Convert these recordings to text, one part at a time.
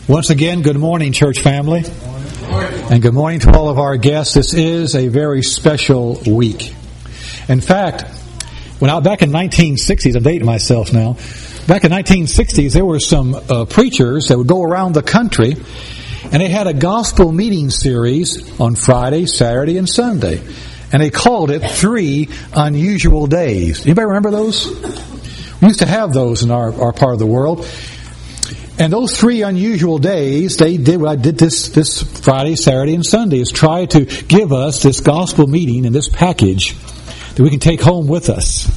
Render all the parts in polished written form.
Once again, good morning, church family. And good morning to all of our guests. This is a very special week. In fact, back in 1960s, I'm dating myself now. Back in 1960s, there were some preachers that would go around the country, and they had a gospel meeting series on Friday, Saturday, and Sunday. And they called it 3 Unusual Days. Anybody remember those? We used to have those in our part of the world. And those 3 unusual days, they did what I did this Friday, Saturday, and Sunday, is try to give us this gospel meeting and this package that we can take home with us.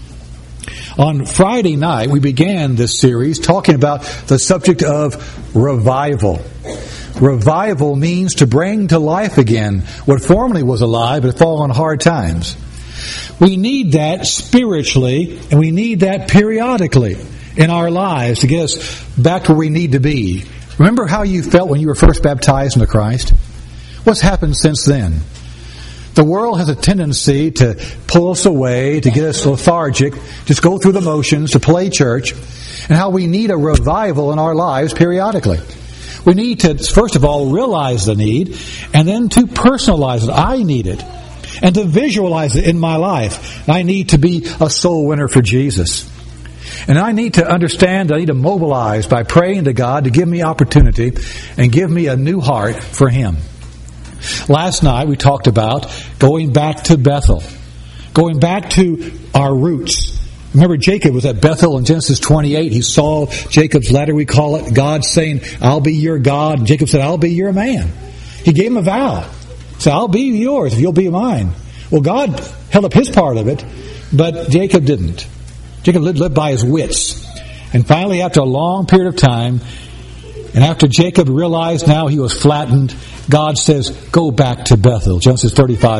On Friday night, we began this series talking about the subject of revival. Revival means to bring to life again what formerly was alive but had fallen on hard times. We need that spiritually, and we need that periodically in our lives to get us back where we need to be. Remember how you felt when you were first baptized into Christ? What's happened since then? The world has a tendency to pull us away, to get us lethargic, just go through the motions, to play church, and how we need a revival in our lives periodically. We need to, first of all, realize the need, and then to personalize it. I need it. And to visualize it in my life. I need to be a soul winner for Jesus. And I need to understand, I need to mobilize by praying to God to give me opportunity and give me a new heart for Him. Last night we talked about going back to Bethel. Going back to our roots. Remember, Jacob was at Bethel in Genesis 28. He saw Jacob's ladder, we call it. God saying, I'll be your God. And Jacob said, I'll be your man. He gave him a vow. He said, I'll be yours if you'll be mine. Well, God held up His part of it, but Jacob didn't. Jacob lived by his wits. And finally, after a long period of time, and after Jacob realized now he was flattened, God says, go back to Bethel. Genesis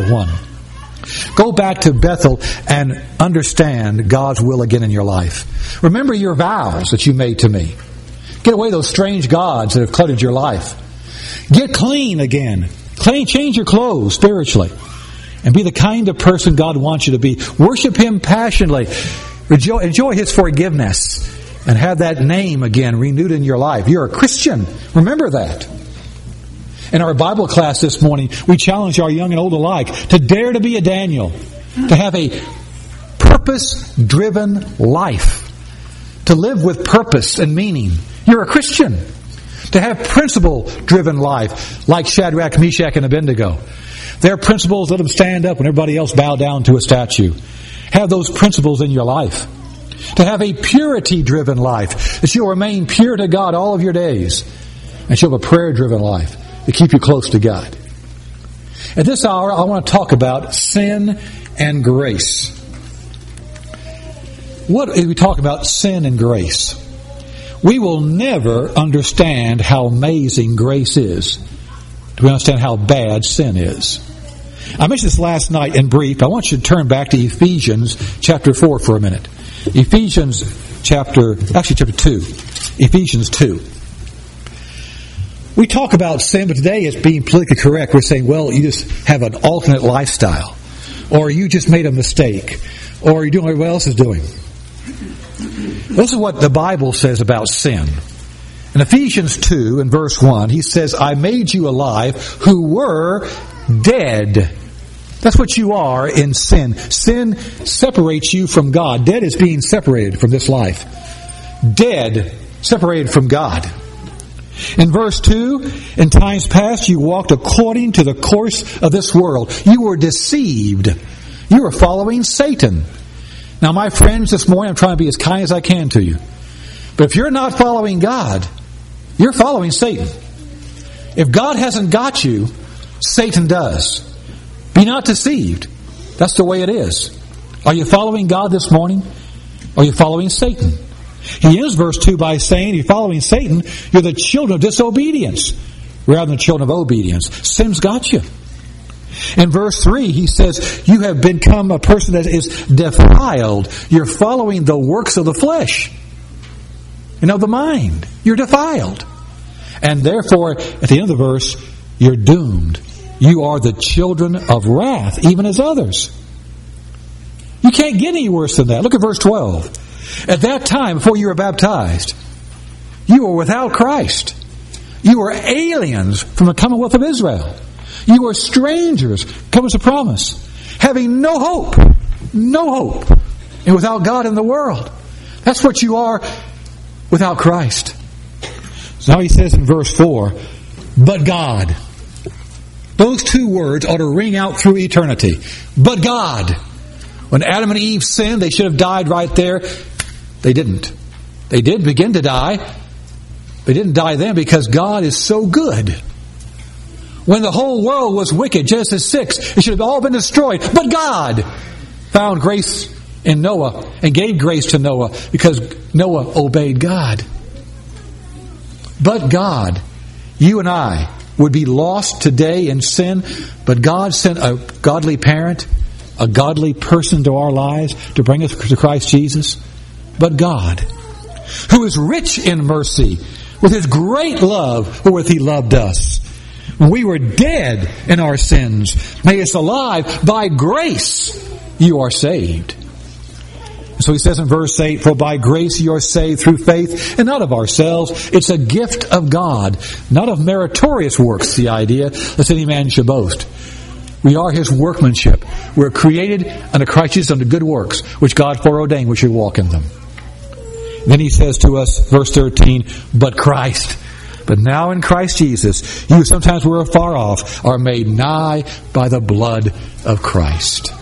35:1. Go back to Bethel and understand God's will again in your life. Remember your vows that you made to me. Get away those strange gods that have cluttered your life. Get clean again. Change your clothes spiritually. And be the kind of person God wants you to be. Worship Him passionately. Enjoy His forgiveness. And have that name again renewed in your life. You're a Christian. Remember that. In our Bible class this morning, we challenge our young and old alike to dare to be a Daniel. To have a purpose-driven life. To live with purpose and meaning. You're a Christian. To have principle-driven life, like Shadrach, Meshach, and Abednego. Their principles, let them stand up when everybody else bow down to a statue. Have those principles in your life. To have a purity-driven life, that you'll remain pure to God all of your days. And you'll have a prayer-driven life to keep you close to God. At this hour, I want to talk about sin and grace. What is we talk about sin and grace? We will never understand how amazing grace is to understand how bad sin is. I mentioned this last night in brief. I want you to turn back to Ephesians chapter 4 for a minute. Ephesians chapter 2. Ephesians 2. We talk about sin, but today it's being politically correct. We're saying, well, you just have an alternate lifestyle. Or you just made a mistake. Or you're doing what everybody else is doing. This is what the Bible says about sin. In Ephesians 2 and verse 1, he says, I made you alive who were dead. That's what you are in sin. Sin separates you from God. Dead is being separated from this life. Dead, separated from God. In verse 2, in times past you walked according to the course of this world. You were deceived. You were following Satan. Now, my friends, this morning I'm trying to be as kind as I can to you. But if you're not following God, you're following Satan. If God hasn't got you, Satan does. Be not deceived. That's the way it is. Are you following God this morning? Or are you following Satan? He ends verse 2 by saying, if you're following Satan, you're the children of disobedience rather than the children of obedience. Sin's got you. In verse 3, he says, you have become a person that is defiled. You're following the works of the flesh and of the mind. You're defiled. And therefore, at the end of the verse, you're doomed. You are the children of wrath, even as others. You can't get any worse than that. Look at verse 12. At that time, before you were baptized, you were without Christ, You are aliens from the commonwealth of Israel. You are strangers, covers the promise, having no hope, and without God in the world. That's what you are without Christ. So now he says in verse 4, but God. Those two words ought to ring out through eternity. But God. When Adam and Eve sinned, they should have died right there. They didn't. They did begin to die. They didn't die then because God is so good. When the whole world was wicked, Genesis 6, it should have all been destroyed. But God found grace in Noah and gave grace to Noah because Noah obeyed God. But God, you and I would be lost today in sin, but God sent a godly parent, a godly person into our lives to bring us to Christ Jesus. But God, who is rich in mercy, with His great love wherewith He loved us, when we were dead in our sins, made us alive by grace, you are saved. So he says in verse 8, for by grace you are saved through faith, and not of ourselves. It's a gift of God, not of meritorious works, the idea, lest any man should boast. We are His workmanship. We're created unto Christ Jesus unto good works, which God foreordained we should walk in them. Then he says to us, verse 13, but Christ. But now in Christ Jesus, you sometimes were afar off, are made nigh by the blood of Christ.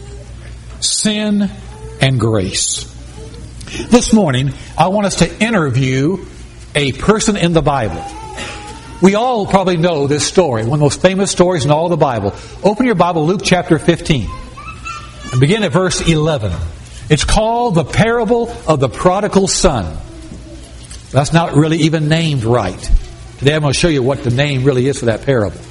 Sin and grace. This morning, I want us to interview a person in the Bible. We all probably know this story, one of the most famous stories in all of the Bible. Open your Bible, Luke chapter 15, and begin at verse 11. It's called the parable of the prodigal son. That's not really even named right. Today I'm going to show you what the name really is for that parable.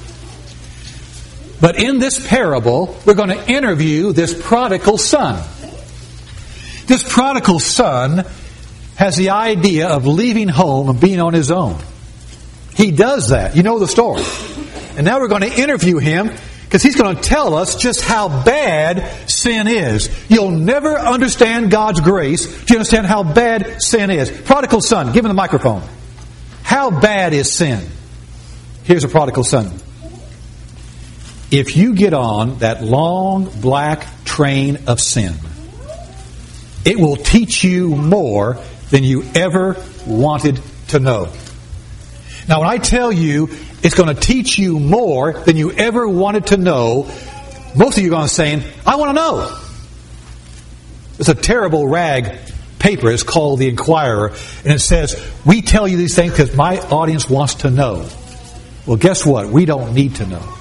But in this parable, we're going to interview this prodigal son. This prodigal son has the idea of leaving home and being on his own. He does that. You know the story. And now we're going to interview him because he's going to tell us just how bad sin is. You'll never understand God's grace to understand how bad sin is. Prodigal son, give him the microphone. How bad is sin? Here's a prodigal son. If you get on that long black train of sin, it will teach you more than you ever wanted to know. Now, when I tell you it's going to teach you more than you ever wanted to know, most of you are going to say, I want to know. It's a terrible rag paper. It's called The Inquirer. And it says, we tell you these things because my audience wants to know. Well, guess what? We don't need to know.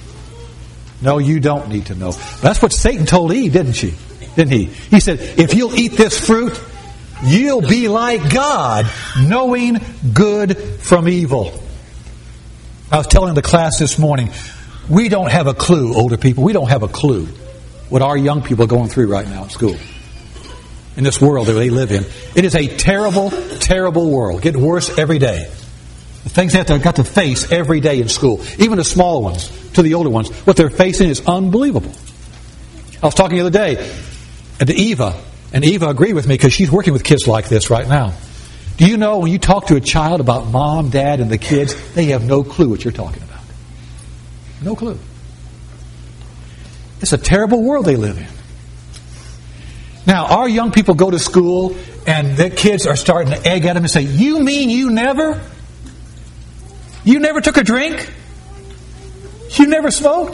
No, you don't need to know. That's what Satan told Eve, didn't he? He said, if you'll eat this fruit, you'll be like God, knowing good from evil. I was telling the class this morning, we don't have a clue, older people, we don't have a clue what our young people are going through right now at school. In this world that they live in. It is a terrible, terrible world. Getting worse every day. The things they've got to face every day in school. Even the small ones to the older ones. What they're facing is unbelievable. I was talking the other day to Eva. And Eva agreed with me because she's working with kids like this right now. Do you know when you talk to a child about mom, dad, and the kids, they have no clue what you're talking about. No clue. It's a terrible world they live in. Now, our young people go to school and the kids are starting to egg at them and say, you mean you never? You never took a drink? You never smoked?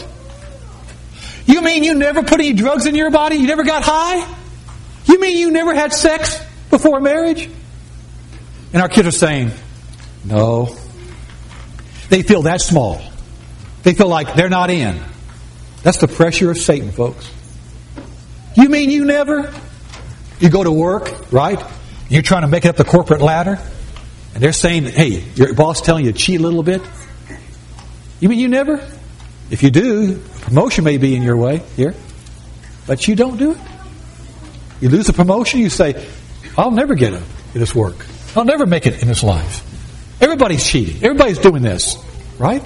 You mean you never put any drugs in your body? You never got high? You mean you never had sex before marriage? And our kids are saying, no. They feel that small. They feel like they're not in. That's the pressure of Satan, folks. You mean you never? You go to work, right? You're trying to make it up the corporate ladder. And they're saying, hey, your boss telling you to cheat a little bit. You mean you never? If you do, promotion may be in your way here. But you don't do it. You lose the promotion, you say, I'll never get it in this work. I'll never make it in this life. Everybody's cheating. Everybody's doing this. Right?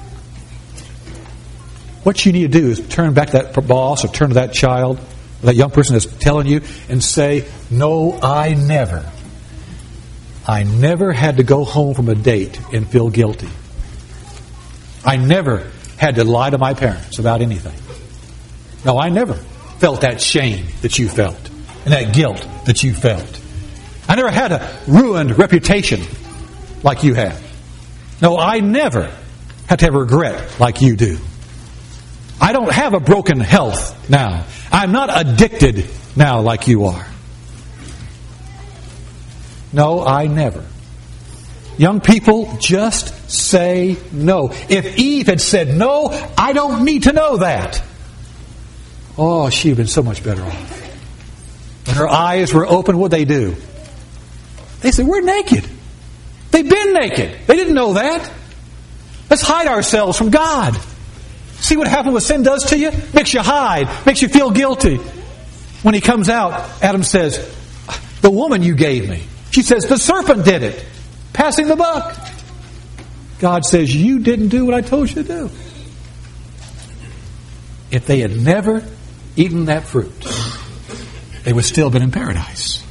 What you need to do is turn back to that boss or turn to that child, or that young person that's telling you, and say, no, I never I never had to go home from a date and feel guilty. I never had to lie to my parents about anything. No, I never felt that shame that you felt and that guilt that you felt. I never had a ruined reputation like you have. No, I never had to have regret like you do. I don't have a broken health now. I'm not addicted now like you are. No, I never. Young people, just say no. If Eve had said no, I don't need to know that. Oh, she'd have been so much better off. When her eyes were open, what'd they do? They said, we're naked. They've been naked. They didn't know that. Let's hide ourselves from God. See what happens, what sin does to you? Makes you hide. Makes you feel guilty. When he comes out, Adam says, the woman you gave me. She says, the serpent did it. Passing the buck. God says, you didn't do what I told you to do. If they had never eaten that fruit, they would still have been in paradise.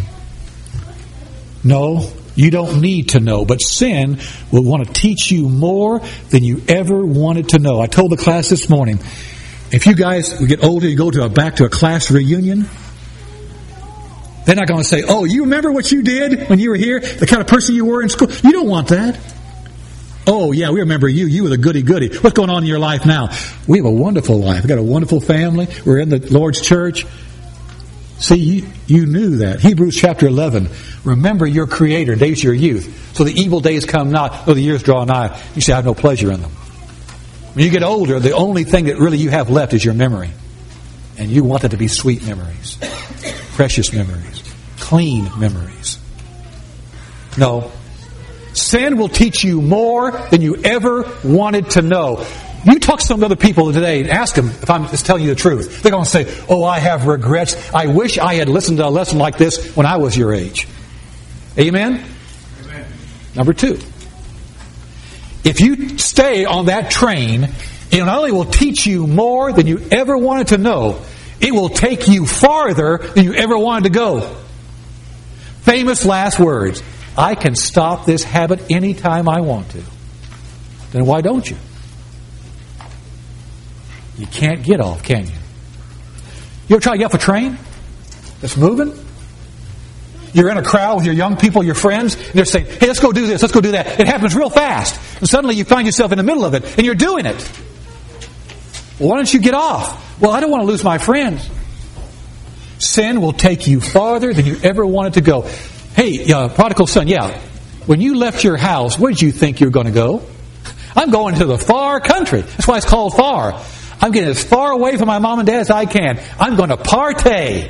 No, you don't need to know, but sin will want to teach you more than you ever wanted to know. I told the class this morning, if you guys will get older, you go back to a class reunion, they're not going to say, oh, you remember what you did when you were here? The kind of person you were in school? You don't want that. Oh, yeah, we remember you. You were the goody-goody. What's going on in your life now? We have a wonderful life. We've got a wonderful family. We're in the Lord's church. See, you knew that. Hebrews chapter 11. Remember your Creator in days of your youth. So the evil days come not, though the years draw nigh. You say, I have no pleasure in them. When you get older, the only thing that really you have left is your memory. And you want it to be sweet memories. Precious memories. Clean memories. No. Sin will teach you more than you ever wanted to know. You talk to some other people today and ask them if I'm just telling you the truth. They're going to say, oh, I have regrets. I wish I had listened to a lesson like this when I was your age. Amen? Amen. Number 2. If you stay on that train, it not only will teach you more than you ever wanted to know, it will take you farther than you ever wanted to go. Famous last words. I can stop this habit anytime I want to. Then why don't you? You can't get off, can you? You ever try to get off a train that's moving? You're in a crowd with your young people, your friends, and they're saying, hey, let's go do this, let's go do that. It happens real fast. And suddenly you find yourself in the middle of it, and you're doing it. Well, why don't you get off? Well, I don't want to lose my friends. Sin will take you farther than you ever wanted to go. Hey, prodigal son, yeah, when you left your house, where did you think you were going to go? I'm going to the far country. That's why it's called far. I'm getting as far away from my mom and dad as I can. I'm going to partay.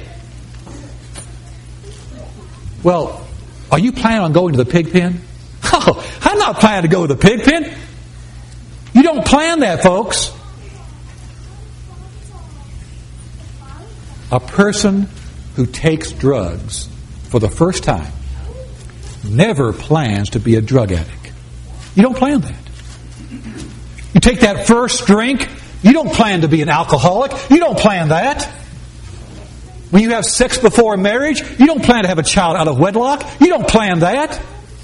Well, are you planning on going to the pig pen? Oh, I'm not planning to go to the pig pen. You don't plan that, folks. A person who takes drugs for the first time never plans to be a drug addict. You don't plan that. You take that first drink, you don't plan to be an alcoholic. You don't plan that. When you have sex before marriage, you don't plan to have a child out of wedlock. You don't plan that.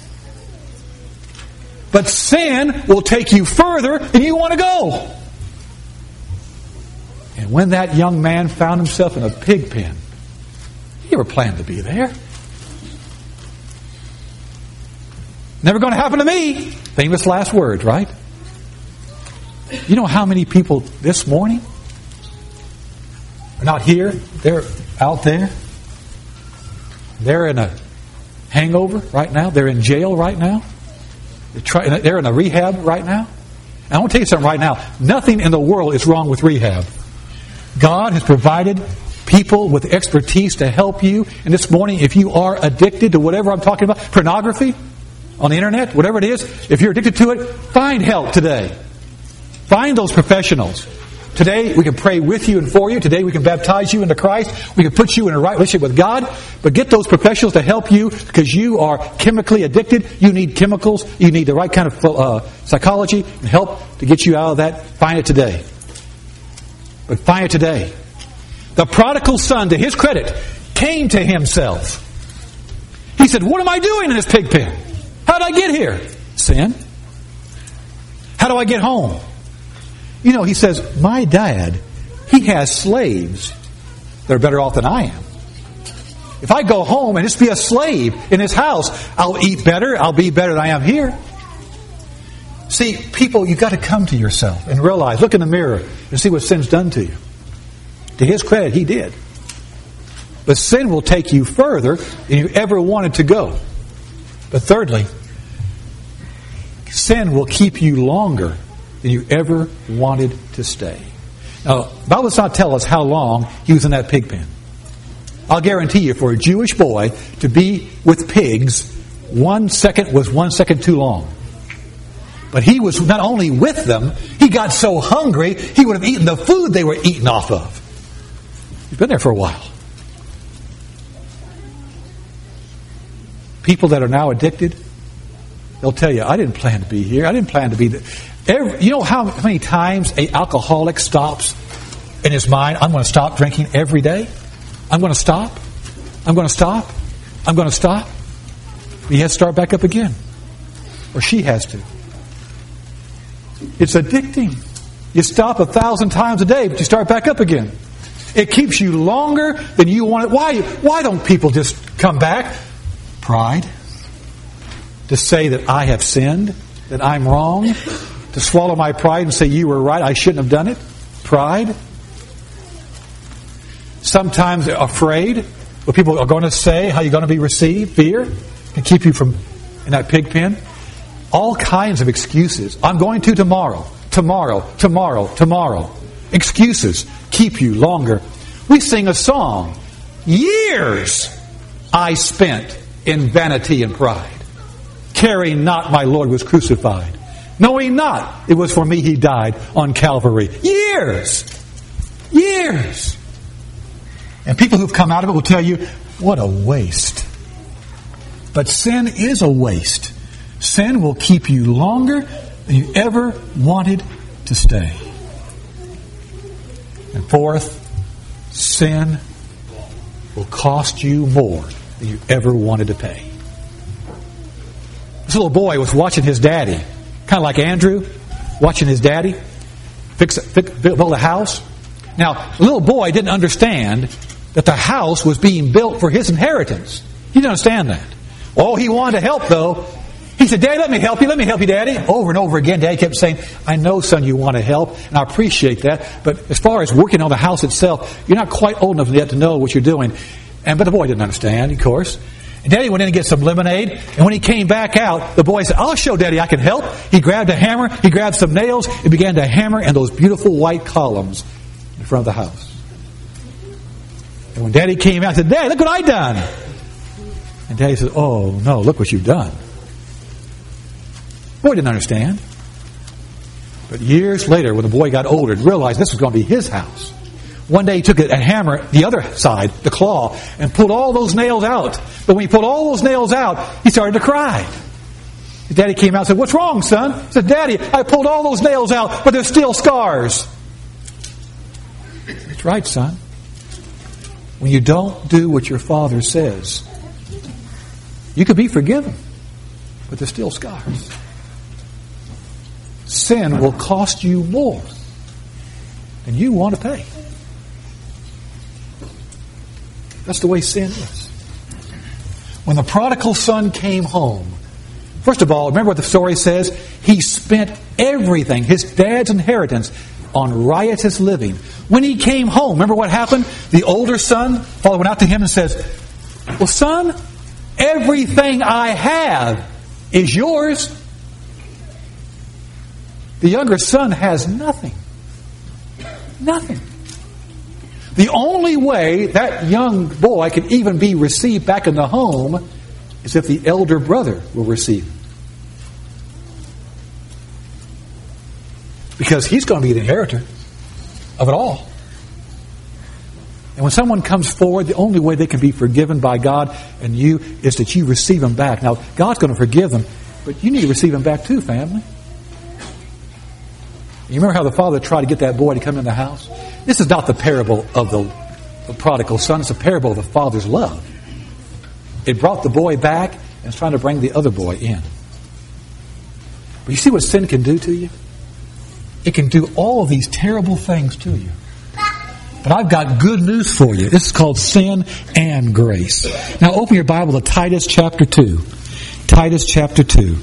But sin will take you further than you want to go. And when that young man found himself in a pig pen, he never planned to be there. Never going to happen to me. Famous last words, right? You know how many people this morning are not here? They're out there. They're in a hangover right now. They're in jail right now. They're in a rehab right now. And I want to tell you something right now. Nothing in the world is wrong with rehab. God has provided people with expertise to help you. And this morning, if you are addicted to whatever I'm talking about, pornography, on the internet, whatever it is, if you're addicted to it, find help today. Find those professionals. Today, we can pray with you and for you. Today, we can baptize you into Christ. We can put you in a right relationship with God. But get those professionals to help you because you are chemically addicted. You need chemicals. You need the right kind of psychology and help to get you out of that. Find it today. But find it today. The prodigal son, to his credit, came to himself. He said, what am I doing in this pig pen? How did I get here? Sin. How do I get home? You know, he says, my dad, he has slaves that are better off than I am. If I go home and just be a slave in his house, I'll eat better, I'll be better than I am here. See, people, you've got to come to yourself and realize, look in the mirror and see what sin's done to you. To his credit, he did. But sin will take you further than you ever wanted to go. But thirdly, sin will keep you longer than you ever wanted to stay. Now, the Bible does not tell us how long he was in that pig pen. I'll guarantee you, for a Jewish boy to be with pigs, 1 second was 1 second too long. But he was not only with them, he got so hungry, he would have eaten the food they were eating off of. He's been there for a while. People that are now addicted, they'll tell you, I didn't plan to be here. I didn't plan to be there. You know how many times an alcoholic stops in his mind, I'm going to stop drinking every day? I'm going to stop. I'm going to stop. I'm going to stop. He has to start back up again. Or she has to. It's addicting. You stop 1,000 times a day, but you start back up again. It keeps you longer than you want it. Why don't people just come back? Pride. To say that I have sinned, that I'm wrong. To swallow my pride and say you were right, I shouldn't have done it. Pride. Sometimes afraid what people are going to say, how you're going to be received. Fear can keep you from in that pig pen. All kinds of excuses. I'm going to tomorrow. Excuses keep you longer. We sing a song. Years I spent in vanity and pride, caring not my Lord was crucified, knowing not it was for me he died on Calvary. Years. And people who've come out of it will tell you, what a waste. But sin is a waste. Sin will keep you longer than you ever wanted to stay. And fourth, sin will cost you more than you ever wanted to pay. This little boy was watching his daddy, kind of like Andrew, watching his daddy build a house. Now, the little boy didn't understand that the house was being built for his inheritance. He didn't understand that. Oh, he wanted to help, though. He said, Daddy, let me help you, Daddy. Over and over again, Daddy kept saying, I know, son, you want to help, and I appreciate that. But as far as working on the house itself, you're not quite old enough yet to know what you're doing. But the boy didn't understand, of course. And Daddy went in to get some lemonade, and when he came back out, the boy said, I'll show Daddy I can help. He grabbed a hammer, he grabbed some nails, and began to hammer in those beautiful white columns in front of the house. And when Daddy came out, he said, Daddy, look what I done. And Daddy said, oh, no, look what you've done. The boy didn't understand. But years later, when the boy got older and realized this was going to be his house, one day he took a hammer, the other side, the claw, and pulled all those nails out. But when he pulled all those nails out, he started to cry. His daddy came out and said, what's wrong, son? He said, Daddy, I pulled all those nails out, but there's still scars. That's right, son. When you don't do what your father says, you could be forgiven, but there's still scars. Sin will cost you more than you want to pay. That's the way sin is. When the prodigal son came home, first of all, remember what the story says? He spent everything, his dad's inheritance, on riotous living. When he came home, remember what happened? The older son, father went out to him and says, well, son, everything I have is yours. The younger son has nothing. Nothing. The only way that young boy can even be received back in the home is if the elder brother will receive him. Because he's going to be the inheritor of it all. And when someone comes forward, the only way they can be forgiven by God and you is that you receive them back. Now, God's going to forgive them, but you need to receive them back too, family. You remember how the father tried to get that boy to come in the house? This is not the parable of the prodigal son. It's a parable of the father's love. It brought the boy back and is trying to bring the other boy in. But you see what sin can do to you? It can do all of these terrible things to you. But I've got good news for you. This is called sin and grace. Now open your Bible to Titus chapter 2. Titus chapter 2.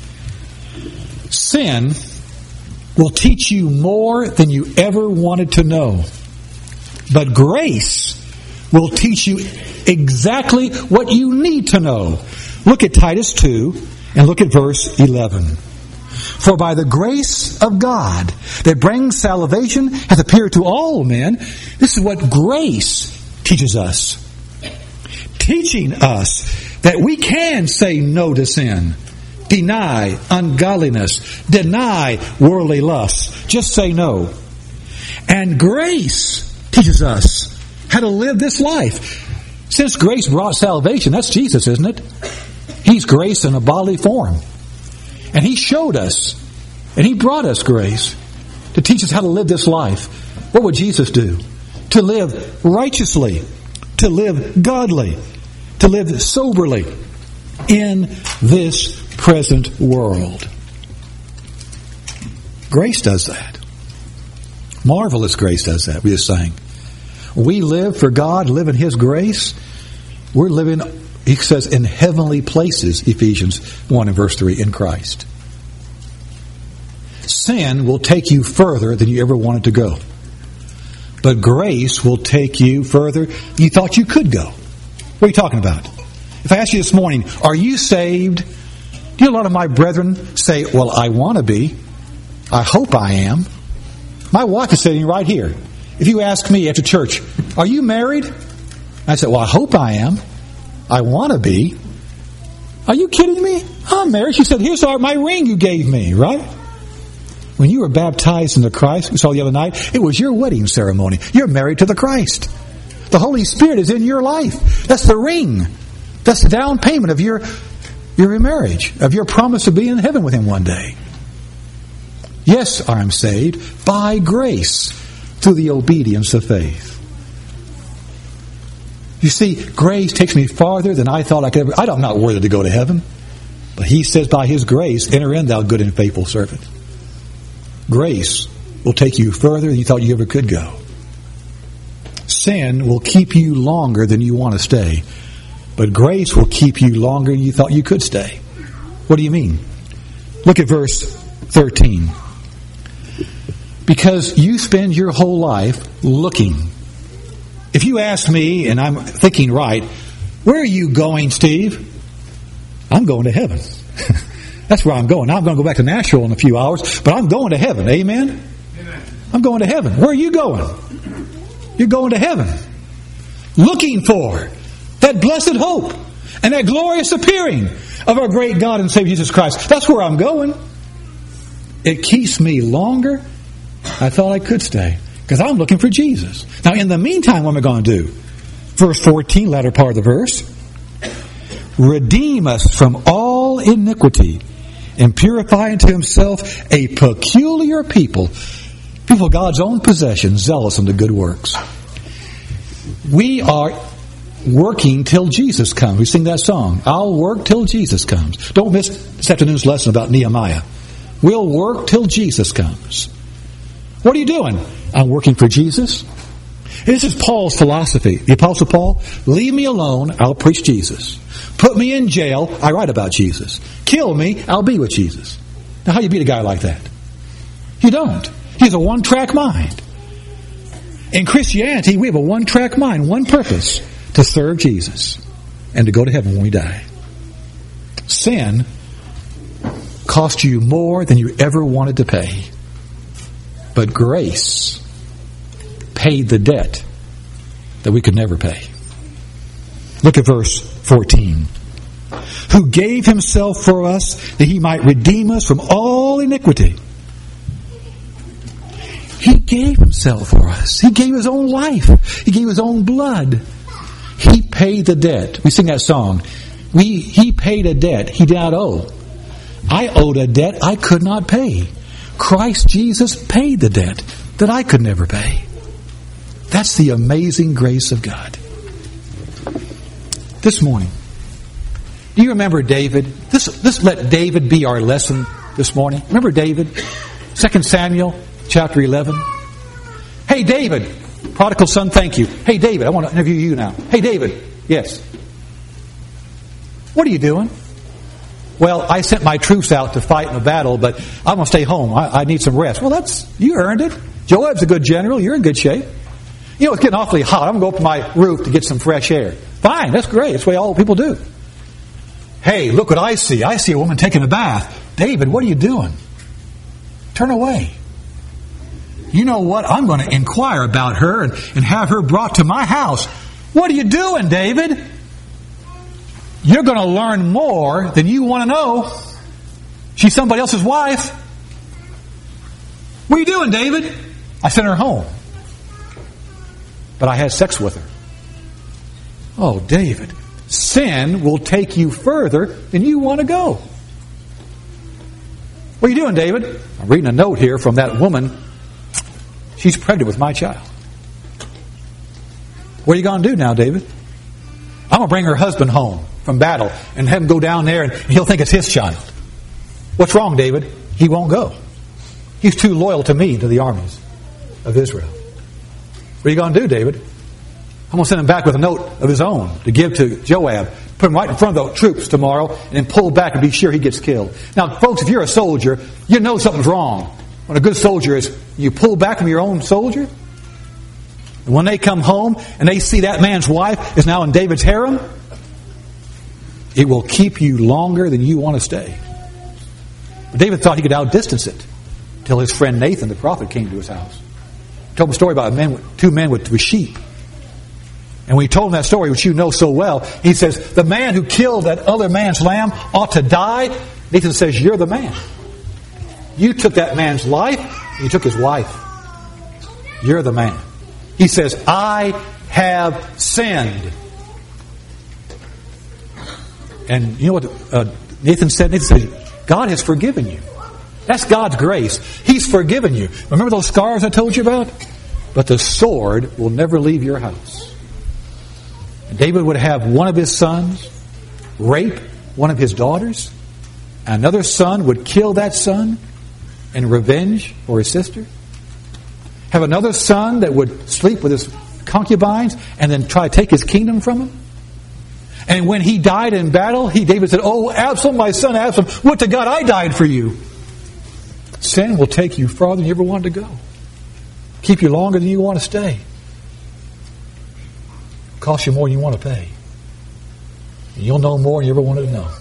Sin will teach you more than you ever wanted to know. But grace will teach you exactly what you need to know. Look at Titus 2 and look at verse 11. For by the grace of God that brings salvation hath appeared to all men. This is what grace teaches us. Teaching us that we can say no to sin. Deny ungodliness. Deny worldly lust. Just say no. And grace teaches us how to live this life. Since grace brought salvation, that's Jesus, isn't it? He's grace in a bodily form. And He showed us, and He brought us grace to teach us how to live this life. What would Jesus do? To live righteously, to live godly, to live soberly in this present world. Grace does that. Marvelous grace does that, we just sang. We live for God, live in His grace. We're living, He says, in heavenly places, Ephesians 1 and verse 3, in Christ. Sin will take you further than you ever wanted to go. But grace will take you further than you thought you could go. What are you talking about? If I ask you this morning, are you saved? Do you know a lot of my brethren say, well, I want to be. I hope I am. My wife is sitting right here. If you ask me after church, are you married? I said, well, I hope I am. I want to be. Are you kidding me? I'm married. She said, here's my ring you gave me, right? When you were baptized into Christ, we saw the other night, it was your wedding ceremony. You're married to the Christ. The Holy Spirit is in your life. That's the ring. That's the down payment of your marriage, of your promise to be in heaven with Him one day. Yes, I'm saved by grace through the obedience of faith. You see, grace takes me farther than I thought I could ever. I'm not worthy to go to heaven. But He says by His grace, enter in, thou good and faithful servant. Grace will take you further than you thought you ever could go. Sin will keep you longer than you want to stay. But grace will keep you longer than you thought you could stay. What do you mean? Look at verse 13. Because you spend your whole life looking. If you ask me, and I'm thinking right, where are you going, Steve? I'm going to heaven. That's where I'm going. Now I'm going to go back to Nashville in a few hours, but I'm going to heaven. Amen? Amen. I'm going to heaven. Where are you going? You're going to heaven. Looking for that blessed hope and that glorious appearing of our great God and Savior Jesus Christ. That's where I'm going. It keeps me longer than I thought I could stay, because I'm looking for Jesus. Now, in the meantime, what am I going to do? Verse 14, latter part of the verse. Redeem us from all iniquity and purify unto Himself a peculiar people of God's own possession, zealous unto good works. We are working till Jesus comes. We sing that song, I'll work till Jesus comes. Don't miss this afternoon's lesson about Nehemiah. We'll work till Jesus comes. What are you doing? I'm working for Jesus. This is Paul's philosophy. The Apostle Paul, leave me alone, I'll preach Jesus. Put me in jail, I write about Jesus. Kill me, I'll be with Jesus. Now, how do you beat a guy like that? You don't. He has a one-track mind. In Christianity, we have a one-track mind, one purpose, to serve Jesus and to go to heaven when we die. Sin cost you more than you ever wanted to pay. But grace paid the debt that we could never pay. Look at verse 14. Who gave Himself for us that He might redeem us from all iniquity. He gave Himself for us. He gave His own life. He gave His own blood. He paid the debt. We sing that song. He paid a debt He did not owe. I owed a debt I could not pay. Christ Jesus paid the debt that I could never pay. That's the amazing grace of God. This morning, Do you remember David? This let David be our lesson this morning. Remember David? 2 Samuel chapter 11. Hey, David. Prodigal son, thank you. Hey, David, I want to interview you now. Hey, David. Yes. What are you doing? Well, I sent my troops out to fight in a battle, but I'm going to stay home. I need some rest. Well, you earned it. Joab's a good general. You're in good shape. You know, it's getting awfully hot. I'm going to go up to my roof to get some fresh air. Fine, that's great. That's the way all people do. Hey, look what I see. I see a woman taking a bath. David, what are you doing? Turn away. You know what? I'm going to inquire about her and have her brought to my house. What are you doing, David? You're going to learn more than you want to know. She's somebody else's wife. What are you doing, David? I sent her home. But I had sex with her. Oh, David, sin will take you further than you want to go. What are you doing, David? I'm reading a note here from that woman. She's pregnant with my child. What are you going to do now, David? I'm going to bring her husband home from battle and have him go down there and he'll think it's his child. What's wrong, David? He won't go. He's too loyal to me, to the armies of Israel. What are you going to do, David? I'm going to send him back with a note of his own to give to Joab. Put him right in front of the troops tomorrow and then pull back and be sure he gets killed. Now, folks, if you're a soldier, you know something's wrong. When a good soldier is, you pull back from your own soldier. And when they come home and they see that man's wife is now in David's harem, it will keep you longer than you want to stay. But David thought he could outdistance it until his friend Nathan, the prophet, came to his house. He told him a story about two men with sheep. And when he told him that story, which you know so well, he says, the man who killed that other man's lamb ought to die. Nathan says, you're the man. You took that man's life, and you took his wife. You're the man. He says, I have sinned. And you know what Nathan said? Nathan said, God has forgiven you. That's God's grace. He's forgiven you. Remember those scars I told you about? But the sword will never leave your house. And David would have one of his sons rape one of his daughters. Another son would kill that son in revenge for his sister. Have another son that would sleep with his concubines and then try to take his kingdom from him. And when he died in battle, David said, oh, Absalom, my son Absalom, would to God I died for you. Sin will take you farther than you ever wanted to go. Keep you longer than you want to stay. Cost you more than you want to pay. And you'll know more than you ever wanted to know.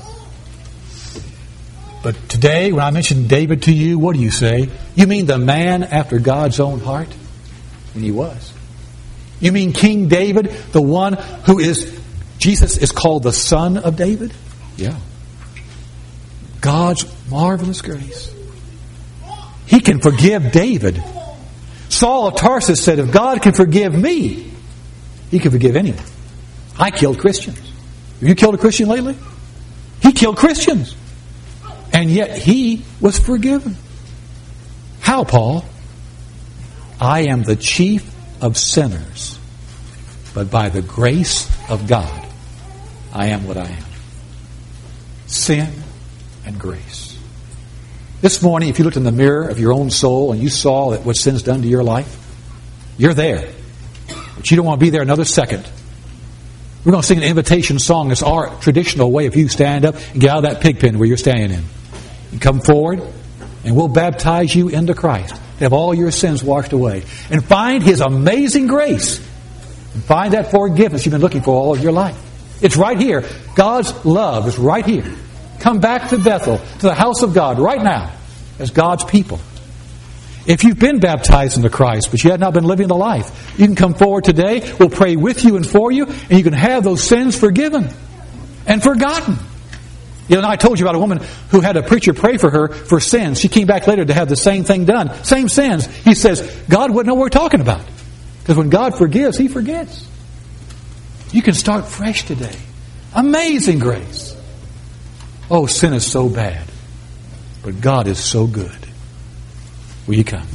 But today, when I mention David to you, what do you say? You mean the man after God's own heart? And he was. You mean King David, the one who is, Jesus is called the Son of David? Yeah. God's marvelous grace. He can forgive David. Saul of Tarsus said, if God can forgive me, He can forgive anyone. I killed Christians. Have you killed a Christian lately? He killed Christians. And yet He was forgiven. How, Paul? I am the chief of sinners, but by the grace of God, I am what I am. Sin and grace. This morning, if you looked in the mirror of your own soul and you saw that what sin's done to your life, you're there. But you don't want to be there another second. We're going to sing an invitation song. It's our traditional way. If you stand up and get out of that pig pen where you're standing in, and come forward, and we'll baptize you into Christ. Have all your sins washed away. And find His amazing grace. And find that forgiveness you've been looking for all of your life. It's right here. God's love is right here. Come back to Bethel, to the house of God right now as God's people. If you've been baptized into Christ, but you have not been living the life, you can come forward today. We'll pray with you and for you, and you can have those sins forgiven and forgotten. You know, I told you about a woman who had a preacher pray for her for sins. She came back later to have the same thing done. Same sins. He says, God wouldn't know what we're talking about. Because when God forgives, He forgets. You can start fresh today. Amazing grace. Oh, sin is so bad. But God is so good. Will you come?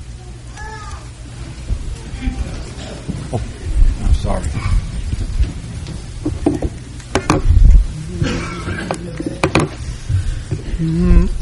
Oh, I'm sorry.